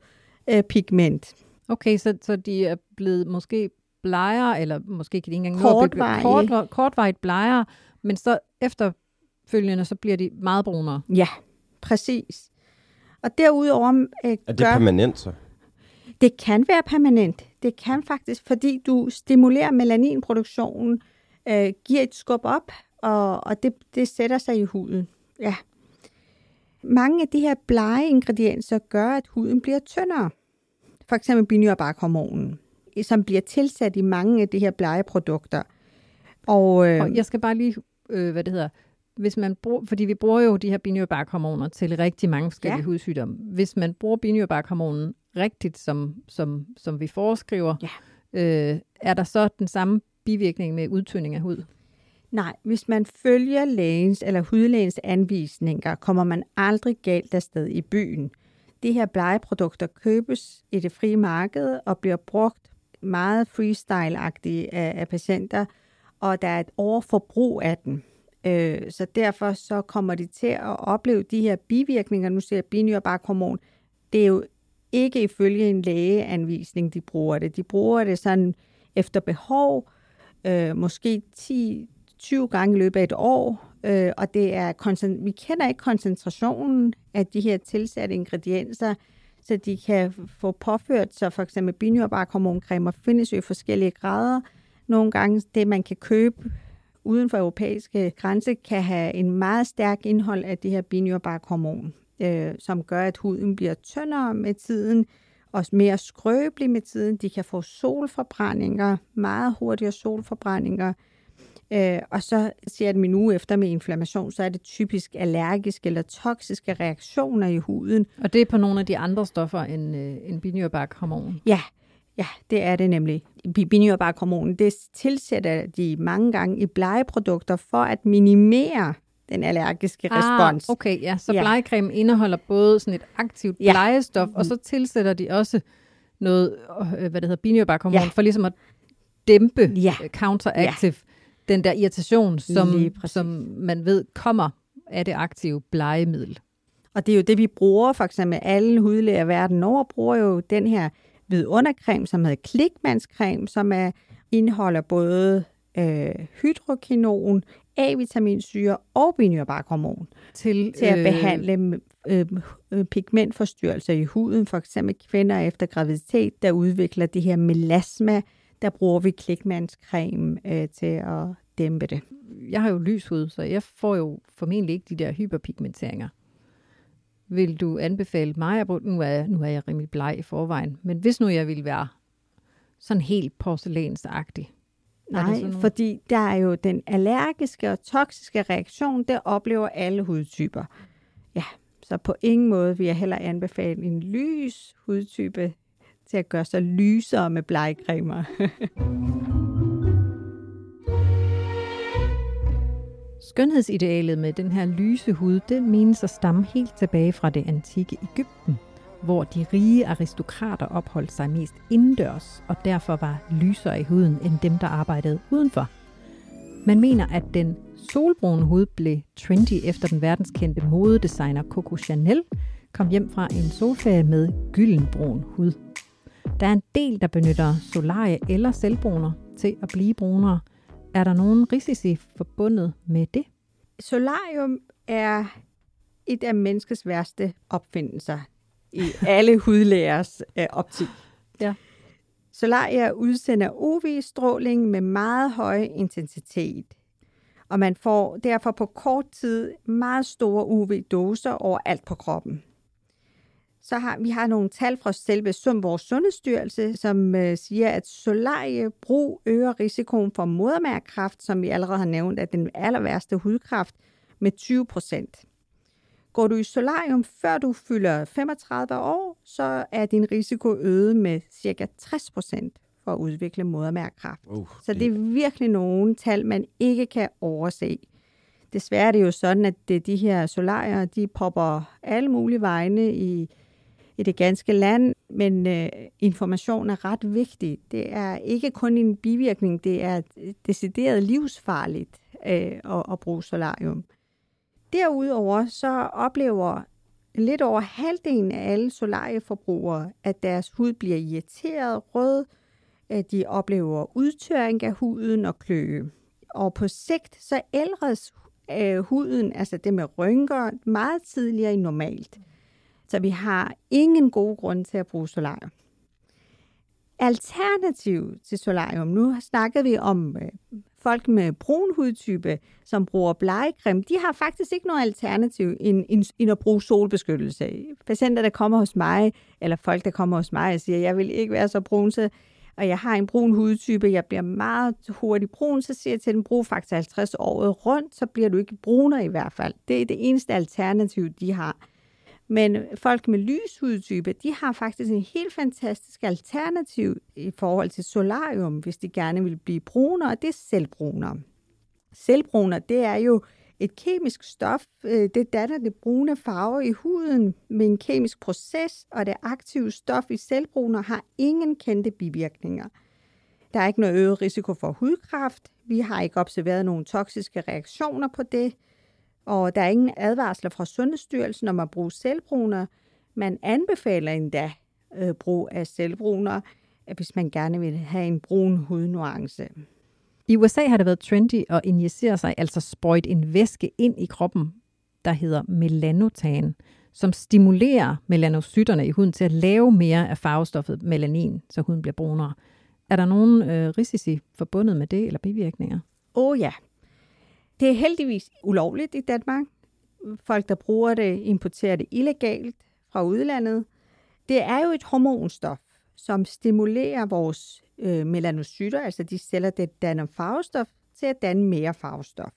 hudpigment. Øh, okay, så, så de er blevet måske blegere, eller måske kan de ikke engang kortvarigt. Kort, kortvarigt blegere, men så efterfølgende, så bliver de meget brunere. Ja, præcis. Og derudover øh, er det gør, permanent så? Det kan være permanent. Det kan faktisk, fordi du stimulerer melaninproduktionen, øh, giver et skub op, og, og det, det sætter sig i huden. Ja. Mange af de her blege ingredienser gør, at huden bliver tyndere. For eksempel binyrbarkhormonen, som bliver tilsat i mange af de her blegeprodukter. Og, øh, og jeg skal bare lige, øh, hvad det hedder, hvis man bruger, fordi vi bruger jo de her binyrbarkhormoner til rigtig mange forskellige ja. hudsygdomme. Hvis man bruger binyrbarkhormonen rigtigt, som, som, som vi foreskriver, ja. øh, er der så den samme bivirkning med udtynding af hud? Nej, hvis man følger lægens eller hudlægens anvisninger, kommer man aldrig galt afsted i byen. De her blegeprodukter købes i det frie marked og bliver brugt meget freestyle-agtigt af, af patienter, og der er et overforbrug af den. Øh, så derfor så kommer de til at opleve de her bivirkninger. Nu ser jeg binyrbarkhormon. Det er jo ikke ifølge en lægeanvisning, de bruger det. De bruger det sådan efter behov, øh, måske ti til tyve gange i løbet af et år, øh, og det er vi kender ikke koncentrationen af de her tilsatte ingredienser, så de kan få påført sig for eksempel binyrbarkhormoncremer, findes jo i forskellige grader. Nogle gange det, man kan købe uden for europæiske grænser, kan have en meget stærk indhold af det her binyrbarkhormon, øh, som gør, at huden bliver tyndere med tiden, og mere skrøbelig med tiden. De kan få solforbrændinger, meget hurtigere solforbrændinger, øh, og så siger det en uge efter med inflammation, så er det typisk allergiske eller toksiske reaktioner i huden. Og det er på nogle af de andre stoffer end, øh, end binyrbarkhormon? Ja, ja, det er det nemlig. Binyrbarkhormonen, det tilsætter de mange gange i blegeprodukter for at minimere den allergiske ah, respons. Okay, ja. Så ja. blegecreme indeholder både sådan et aktivt ja. blegestof, og så tilsætter de også noget, hvad det hedder, binyrbarkhormon, ja. for ligesom at dæmpe ja. counteractive, ja. den der irritation, som, som man ved kommer af det aktive blegemiddel. Og det er jo det, vi bruger, for eksempel alle hudlæger verden over, bruger jo den her vidundercreme, som hedder Klikmannscreme, som er, indeholder både øh, hydrokinon, A-vitaminsyre og binyrbarkhormon til, til at øh... behandle øh, øh, pigmentforstyrrelser i huden. For eksempel kvinder efter graviditet, der udvikler det her melasma, der bruger vi Klikmannscreme øh, til at dæmpe det. Jeg har jo lys hud, så jeg får jo formentlig ikke de der hyperpigmenteringer. Vil du anbefale mig at bruge, nu er, nu er jeg rimelig bleg i forvejen, men hvis nu jeg ville være sådan helt porcelænsagtig? Nej, fordi der er jo den allergiske og toksiske reaktion, det oplever alle hudtyper. Ja, så på ingen måde vil jeg heller anbefale en lys hudtype til at gøre sig lysere med blegecremer. Skønhedsidealet med den her lyse hud, det menes at stamme helt tilbage fra det antikke Egypten, hvor de rige aristokrater opholdt sig mest indendørs og derfor var lysere i huden end dem, der arbejdede udenfor. Man mener, at den solbrune hud blev trendy efter den verdenskendte modedesigner Coco Chanel kom hjem fra en solferie med gyldenbrun hud. Der er en del, der benytter solarie eller selvbruner til at blive brunere. Er der nogen risici forbundet med det? Solarium er et af menneskets værste opfindelser i alle hudlægers øh, optik. Ja. Solarier udsender U V-stråling med meget høj intensitet, og man får derfor på kort tid meget store U V-doser overalt på kroppen. Så har vi har nogle tal fra selve som vores Sundhedsstyrelse, som øh, siger, at solariebrug øger risikoen for modermærkekræft, som vi allerede har nævnt, er den aller værste hudkræft, med tyve procent. Går du i solarium, før du fylder femogtredive år, så er din risiko øget med ca. tres procent for at udvikle modermærkekræft. Uh, så det er virkelig nogle tal, man ikke kan overse. Desværre er det jo sådan, at det, de her solarier, de popper alle mulige vegne i, i det ganske land, men øh, information er ret vigtig. Det er ikke kun en bivirkning, det er decideret livsfarligt øh, at, at bruge solarium. Derudover så oplever lidt over halvdelen af alle solarieforbrugere, at deres hud bliver irriteret, rød, at de oplever udtørring af huden og kløe. Og på sigt så ældres øh, huden, altså det med rynker, meget tidligere end normalt. Så vi har ingen gode grunde til at bruge solarium. Alternativ til solarium, nu snakkede vi om øh, folk med brun hudtype, som bruger blegecreme, de har faktisk ikke noget alternativ end, end, end at bruge solbeskyttelse. Patienter, der kommer hos mig, eller folk, der kommer hos mig og siger, jeg vil ikke være så brun, så, og jeg har en brun hudtype, jeg bliver meget hurtigt brun, så siger jeg til dem, brug faktisk halvtreds året rundt, så bliver du ikke brunere i hvert fald. Det er det eneste alternativ, de har. Men folk med lys hudtype, de har faktisk en helt fantastisk alternativ i forhold til solarium, hvis de gerne vil blive brunere, og det er selvbrunere. Selvbrunere, det er jo et kemisk stof, det danner det brune farve i huden med en kemisk proces, og det aktive stof i selvbruner har ingen kendte bivirkninger. Der er ikke noget øget risiko for hudkræft, vi har ikke observeret nogen toksiske reaktioner på det, og der er ingen advarsler fra Sundhedsstyrelsen om at bruge selvbruner. Man anbefaler endda øh, brug af selvbruner, hvis man gerne vil have en brun hudnuance. I U S A har det været trendy at injicere sig, altså sprøjte en væske ind i kroppen, der hedder melanotan, som stimulerer melanocytterne i huden til at lave mere af farvestoffet melanin, så huden bliver brunere. Er der nogen øh, risici forbundet med det, eller bivirkninger? Åh oh, ja. Det er heldigvis ulovligt i Danmark. Folk, der bruger det, importerer det illegalt fra udlandet. Det er jo et hormonstof, som stimulerer vores øh, melanocytter, altså de celler, der danner farvestof, til at danne mere farvestof.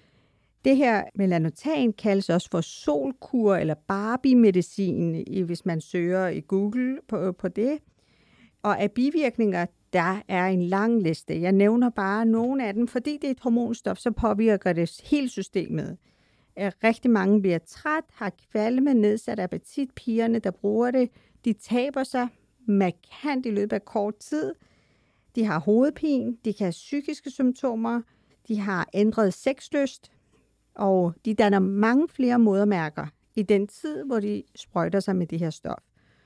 Det her melanotan kaldes også for solkur eller Barbie-medicin, hvis man søger i Google på, på det. Og af bivirkninger, der er en lang liste. Jeg nævner bare nogle af dem, fordi det er et hormonstof, så påvirker det hele systemet. Rigtig mange bliver træt, har kvalme, nedsat appetit. Pigerne, der bruger det, de taber sig markant i løbet af kort tid. De har hovedpine, de kan have psykiske symptomer, de har ændret sexlyst, og de danner mange flere modermærker i den tid, hvor de sprøjter sig med det her stof.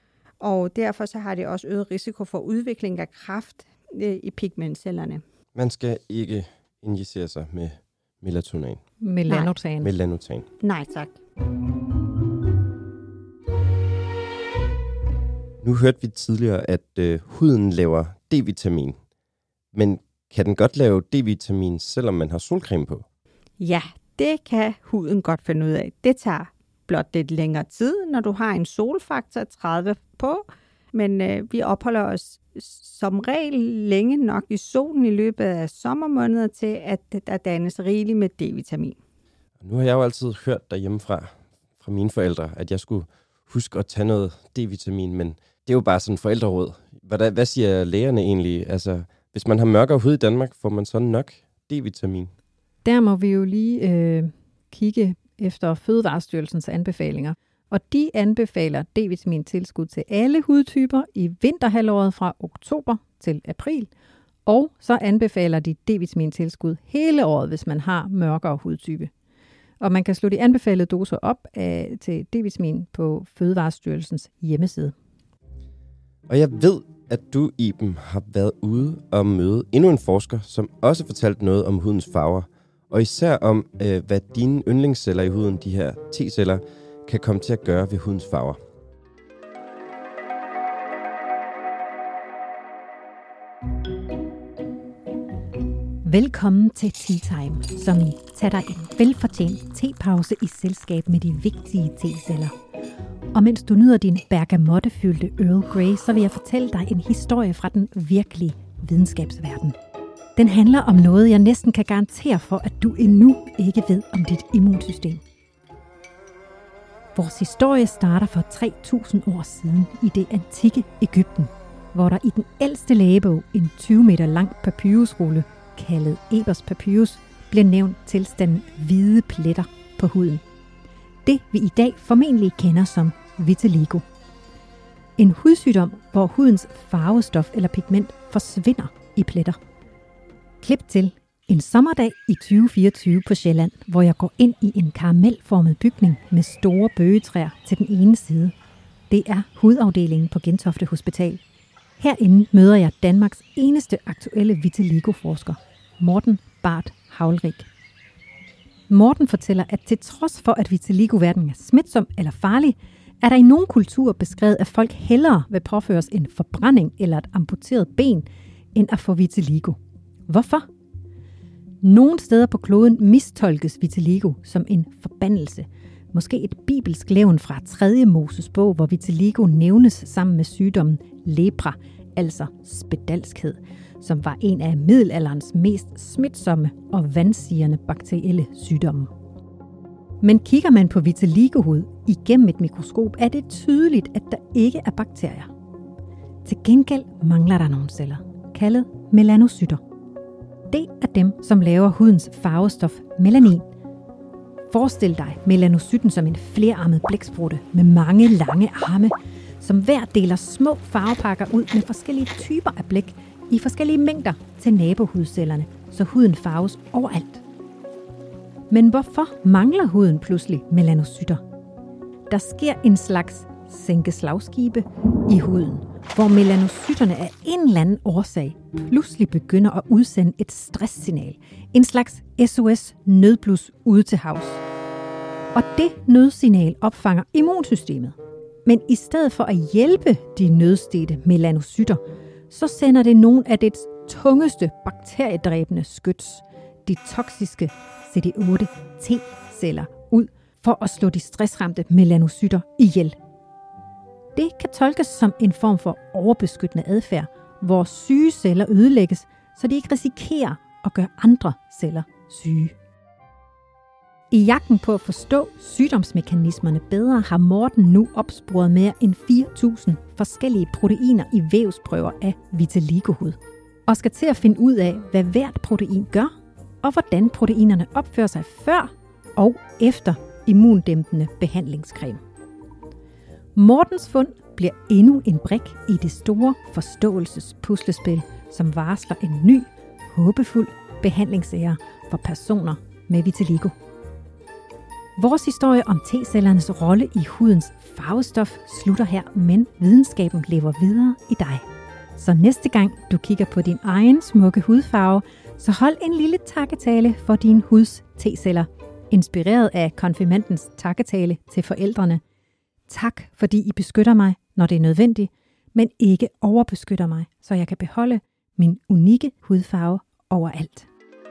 Og derfor så har det også øget risiko for udvikling af kræft i pigmentcellerne. Man skal ikke injicere sig med melatonin. Melanotan. Nej. Melanotan. Nej, tak. Nu hørte vi tidligere, at øh, huden laver D-vitamin. Men kan den godt lave D-vitamin, selvom man har solcreme på? Ja, det kan huden godt finde ud af. Det tager blot lidt længere tid, når du har en solfaktor tredive på. Men øh, vi opholder os som regel længe nok i solen i løbet af sommermåneder til, at der dannes rigeligt med D-vitamin. Nu har jeg jo altid hørt derhjemmefra fra mine forældre, at jeg skulle huske at tage noget D-vitamin, men det er jo bare sådan forældreråd. Hvad, hvad siger lægerne egentlig? Altså, hvis man har mørkere hud i Danmark, får man så nok D-vitamin? Der må vi jo lige øh, kigge efter Fødevarestyrelsens anbefalinger. Og de anbefaler D-vitamin-tilskud til alle hudtyper i vinterhalvåret fra oktober til april. Og så anbefaler de D-vitamin-tilskud hele året, hvis man har mørkere hudtype. Og man kan slå de anbefalede doser op af, til D-vitamin på Fødevarestyrelsens hjemmeside. Og jeg ved, at du, Iben, har været ude og møde endnu en forsker, som også fortalte noget om hudens farver. Og især om, øh, hvad dine yndlingsceller i huden, de her T-celler, kan komme til at gøre ved hudens farver. Velkommen til Tea Time, som I tager dig en velfortjent tepause i selskab med de vigtige teceller. Og mens du nyder din bergamottefyldte Earl Grey, så vil jeg fortælle dig en historie fra den virkelige videnskabsverden. Den handler om noget, jeg næsten kan garantere for, at du endnu ikke ved om dit immunsystem. Vores historie starter for tre tusind år siden i det antikke Egypten, hvor der i den ældste lægebog, en tyve meter lang papyrusrulle, kaldet Ebers papyrus, blev nævnt tilstanden hvide pletter på huden. Det vi i dag formentlig kender som vitiligo. En hudsygdom, hvor hudens farvestof eller pigment forsvinder i pletter. Klip til en sommerdag i tyve fireogtyve på Sjælland, hvor jeg går ind i en karamelformet bygning med store bøgetræer til den ene side. Det er hudafdelingen på Gentofte Hospital. Herinde møder jeg Danmarks eneste aktuelle vitiligo-forsker, Morten Barth Haulrich. Morten fortæller, at til trods for, at vitiligo-hverken er smitsom eller farlig, er der i nogle kulturer beskrevet, at folk hellere vil påføres en forbrænding eller et amputeret ben, end at få vitiligo. Hvorfor? Nogle steder på kloden mistolkes vitiligo som en forbandelse. Måske et bibelsk levn fra tredje Moses bog, hvor vitiligo nævnes sammen med sygdommen lepra, altså spedalskhed, som var en af middelalderens mest smitsomme og vandsigende bakterielle sygdomme. Men kigger man på vitiligohud igennem et mikroskop, er det tydeligt, at der ikke er bakterier. Til gengæld mangler der nogle celler, kaldet melanocytter. Det er dem, som laver hudens farvestof melanin. Forestil dig melanocytten som en flerarmet blæksprutte med mange lange arme, som hver deler små farvepakker ud med forskellige typer af blæk i forskellige mængder til nabohudcellerne, så huden farves overalt. Men hvorfor mangler huden pludselig melanocytter? Der sker en slags sænkeslagskibe i huden, hvor melanocytterne af en eller anden årsag pludselig begynder at udsende et stresssignal. En slags S O S nødblus ude til havs. Og det nødsignal opfanger immunsystemet. Men i stedet for at hjælpe de nødstedte melanocytter, så sender det nogle af dets tungeste bakteriedræbende skyts, de toksiske C D otte T-celler, ud for at slå de stressramte melanocytter ihjel. Det kan tolkes som en form for overbeskyttende adfærd, hvor syge celler ødelægges, så de ikke risikerer at gøre andre celler syge. I jagten på at forstå sygdomsmekanismerne bedre har Morten nu opsporet mere end fire tusind forskellige proteiner i vævsprøver af vitiligohud, og skal til at finde ud af, hvad hvert protein gør, og hvordan proteinerne opfører sig før og efter immundæmpende behandlingscreme. Mortens fund bliver endnu en brik i det store forståelsespuslespil, som varsler en ny, håbefuld behandlingsære for personer med vitiligo. Vores historie om T-cellernes rolle i hudens farvestof slutter her, men videnskaben lever videre i dig. Så næste gang du kigger på din egen smukke hudfarve, så hold en lille takketale for din huds T-celler, inspireret af konfirmandens takketale til forældrene. Tak, fordi I beskytter mig, når det er nødvendigt, men ikke overbeskytter mig, så jeg kan beholde min unikke hudfarve overalt.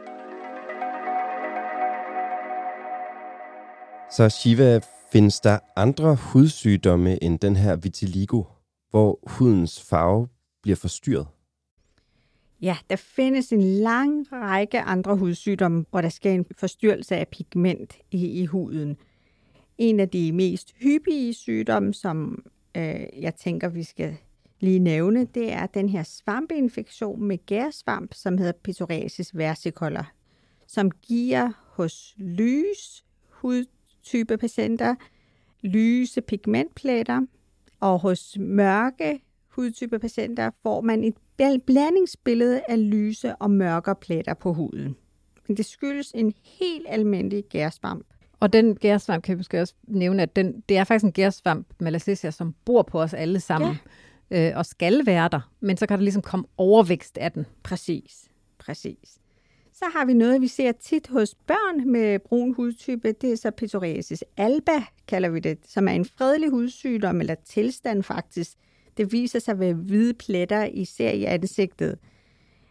Så Shiva, findes der andre hudsygdomme end den her vitiligo, hvor hudens farve bliver forstyrret? Ja, der findes en lang række andre hudsygdomme, hvor der sker en forstyrrelse af pigment i, i huden. En af de mest hyppige sygdomme, som øh, jeg tænker, vi skal lige nævne, det er den her svampeinfektion med gærsvamp, som hedder pityriasis versicolor, som giver hos lys hudtype patienter lyse pigmentpletter, og hos mørke hudtype patienter får man et blandingsbillede af lyse og mørke pletter på huden. Men det skyldes en helt almindelig gærsvamp. Og den gærsvamp kan vi måske også nævne, at den, det er faktisk en gærsvamp, Malassezia, som bor på os alle sammen, ja. øh, og skal være der. Men så kan der ligesom komme overvækst af den. Præcis, præcis. Så har vi noget, vi ser tit hos børn med brun hudtype. Det er så pityriasis alba, kalder vi det, som er en fredelig hudsygdom, eller tilstand faktisk. Det viser sig ved hvide pletter, især i ansigtet.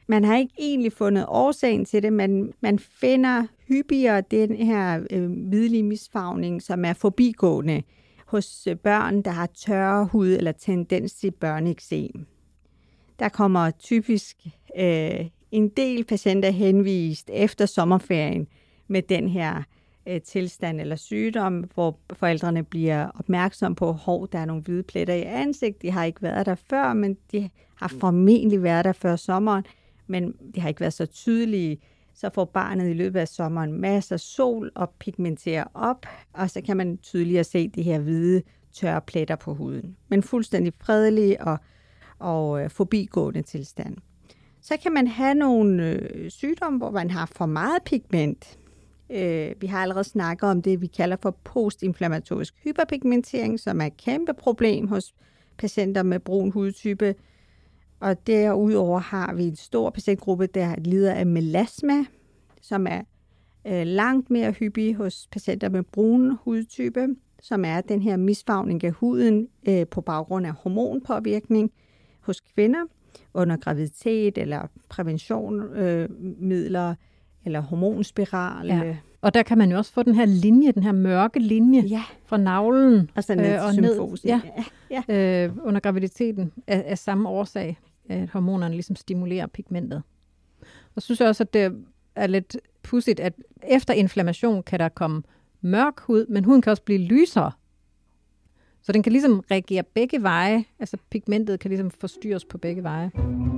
Man har ikke egentlig fundet årsagen til det, men man finder hyppigere den her øh, hvidlige misfarvning, som er forbigående hos børn, der har tørre hud eller tendens til børneeksem. Der kommer typisk øh, en del patienter henvist efter sommerferien med den her øh, tilstand eller sygdom, hvor forældrene bliver opmærksom på, at der er nogle hvide pletter i ansigt. De har ikke været der før, men de har formentlig været der før sommeren, men de har ikke været så tydelige. Så får barnet i løbet af sommeren masser af sol og pigmenterer op, og så kan man tydeligere se de her hvide, tørre pletter på huden. Men fuldstændig fredelige og, og øh, forbigående tilstand. Så kan man have nogle øh, sygdomme, hvor man har for meget pigment. Øh, vi har allerede snakket om det, vi kalder for postinflammatorisk hyperpigmentering, som er et kæmpe problem hos patienter med brun hudtype. Og derudover har vi en stor patientgruppe, der lider af melasma, som er øh, langt mere hyppig hos patienter med brun hudtype, som er den her misfarvning af huden øh, på baggrund af hormonpåvirkning hos kvinder under graviditet eller præventionsmidler øh, eller hormonspiral. Ja. Og der kan man jo også få den her linje, den her mørke linje ja. fra navlen altså ned øh, og ned ja. Ja. Øh, under graviditeten af, af samme årsag, at hormonerne ligesom stimulerer pigmentet. Og så synes jeg også, at det er lidt pudsigt, at efter inflammation kan der komme mørk hud, men huden kan også blive lysere. Så den kan ligesom reagere begge veje. Altså pigmentet kan ligesom forstyrres på begge veje.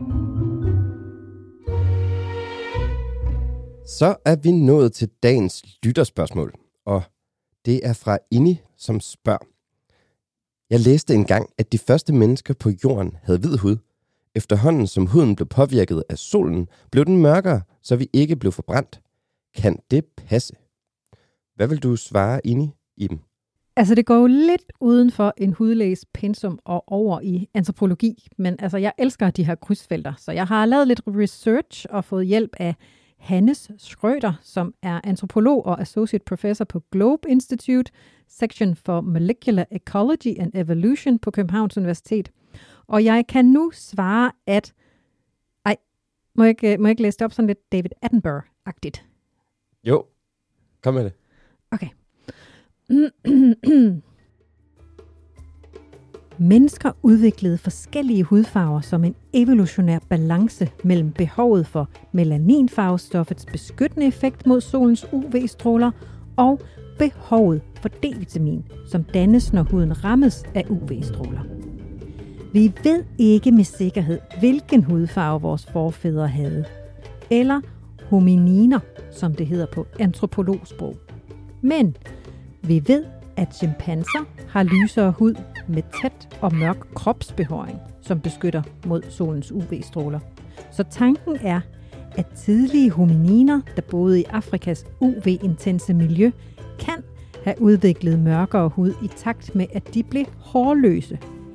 Så er vi nået til dagens lytterspørgsmål, og det er fra Inni, som spørger. Jeg læste engang, at de første mennesker på jorden havde hvid hud. Efterhånden som huden blev påvirket af solen, blev den mørkere, så vi ikke blev forbrændt. Kan det passe? Hvad vil du svare, Inni, i dem? Altså, det går jo lidt uden for en hudlæges pensum og over i antropologi, men altså, jeg elsker de her krydsfelter, så jeg har lavet lidt research og fået hjælp af Hannes Schrøder, som er antropolog og associate professor på Globe Institute, Section for Molecular Ecology and Evolution på Københavns Universitet. Og jeg kan nu svare, at... Ej, må jeg ikke, må jeg ikke læse det op sådan lidt David Attenborough-agtigt? Jo, kom med det. Okay. Mennesker udviklede forskellige hudfarver som en evolutionær balance mellem behovet for melaninfarvestoffets beskyttende effekt mod solens U V-stråler og behovet for D-vitamin, som dannes, når huden rammes af U V-stråler. Vi ved ikke med sikkerhed, hvilken hudfarve vores forfædre havde, eller homininer, som det hedder på antropologsprog. Men vi ved, at chimpanser har lysere hud med tæt og mørk kropsbehåring, som beskytter mod solens U V-stråler. Så tanken er, at tidlige homininer, der boede i Afrikas U V-intense miljø, kan have udviklet mørkere hud i takt med, at de blev hårløse.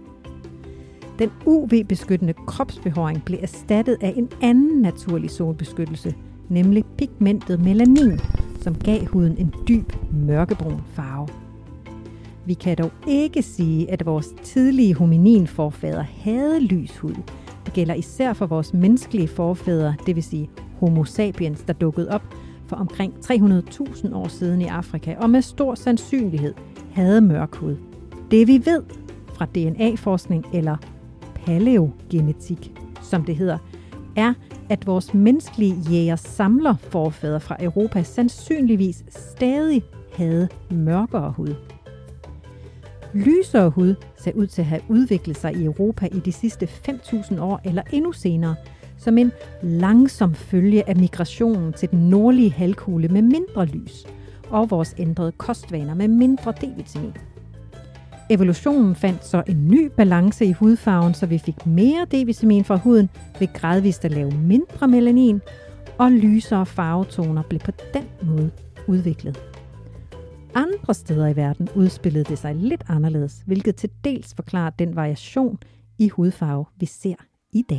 Den U V-beskyttende kropsbehåring blev erstattet af en anden naturlig solbeskyttelse, nemlig pigmentet melanin, som gav huden en dyb mørkebrun farve. Vi kan dog ikke sige, at vores tidlige hominin-forfædre havde lys hud. Det gælder især for vores menneskelige forfædre, det vil sige Homo sapiens, der dukkede op for omkring tre hundrede tusind år siden i Afrika, og med stor sandsynlighed havde mørk hud. Det vi ved fra D N A-forskning eller paleogenetik, som det hedder, er, at vores menneskelige jæger-samler-forfædre fra Europa sandsynligvis stadig havde mørkere hud. Lysere hud ser ud til at have udviklet sig i Europa i de sidste fem tusind år eller endnu senere, som en langsom følge af migrationen til den nordlige halvkugle med mindre lys og vores ændrede kostvaner med mindre D-vitamin. Evolutionen fandt så en ny balance i hudfarven, så vi fik mere D-vitamin fra huden ved gradvist at lave mindre melanin, og lysere farvetoner blev på den måde udviklet. Andre steder i verden udspillede det sig lidt anderledes, hvilket til dels forklarer den variation i hudfarve, vi ser i dag.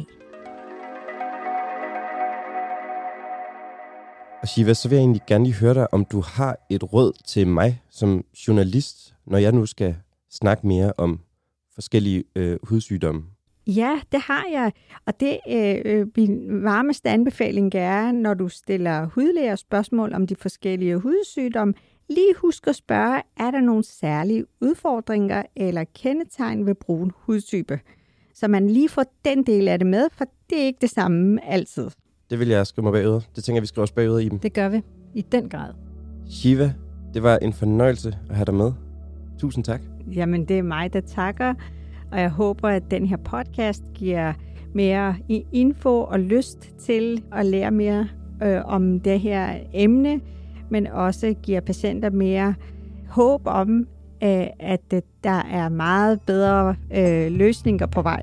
Og Shiva, så vil jeg egentlig gerne lige høre dig, om du har et råd til mig som journalist, når jeg nu skal snakke mere om forskellige øh, hudsygdomme. Ja, det har jeg. Og det øh, min varmeste anbefaling er, når du stiller hudlæger spørgsmål om de forskellige hudsygdomme, lige husk at spørge, er der nogle særlige udfordringer eller kendetegn ved brun hudtype? Så man lige får den del af det med, for det er ikke det samme altid. Det vil jeg skrive mig bagud. Det tænker jeg, vi skriver os bagud i dem. Det gør vi. I den grad. Shiva, det var en fornøjelse at have dig med. Tusind tak. Jamen, det er mig, der takker. Og jeg håber, at den her podcast giver mere info og lyst til at lære mere øh, om det her emne, men også giver patienter mere håb om, øh, at der er meget bedre øh, løsninger på vej.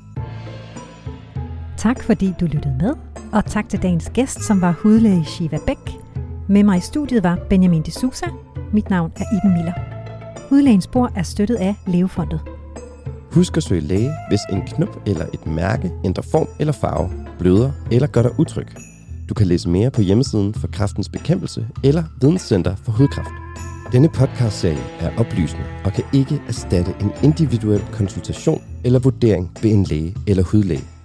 Tak fordi du lyttede med, og tak til dagens gæst, som var hudlæge Shiva Bech. Med mig i studiet var Benjamin de Sousa. Mit navn er Iben Miller. Hudlægens Spor er støttet af Levefondet. Husk at søge læge, hvis en knop eller et mærke ændrer form eller farve, bløder eller gør dig utryg. Du kan læse mere på hjemmesiden for Kræftens Bekæmpelse eller Videnscenter for Hudkræft. Denne podcastserie er oplysende og kan ikke erstatte en individuel konsultation eller vurdering ved en læge eller hudlæge.